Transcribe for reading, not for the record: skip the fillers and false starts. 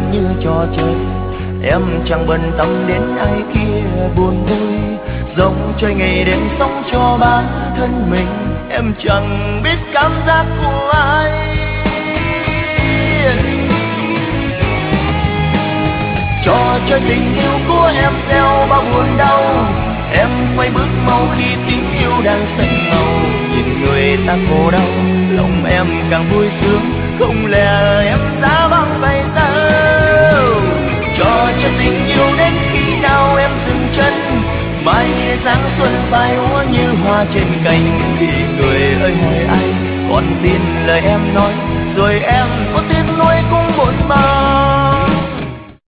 như trò chơi. Em chẳng bận tâm đến ai kia buồn vui, dòng chơi ngày đêm sống cho bản thân mình. Em chẳng biết cảm giác của ai. Trò chơi tình yêu của em gieo bao buồn đau, em quay bước mau khi tình yêu đang say màu. Nhìn người ta khổ đau, lòng em càng vui sướng, không lẽ em giá băng bay sao? Trò chơi tình yêu đến khi nào em dừng chân, mai sáng xuân phai úa như hoa trên cành. Thì người ơi hỏi anh, còn tin lời em nói, rồi em có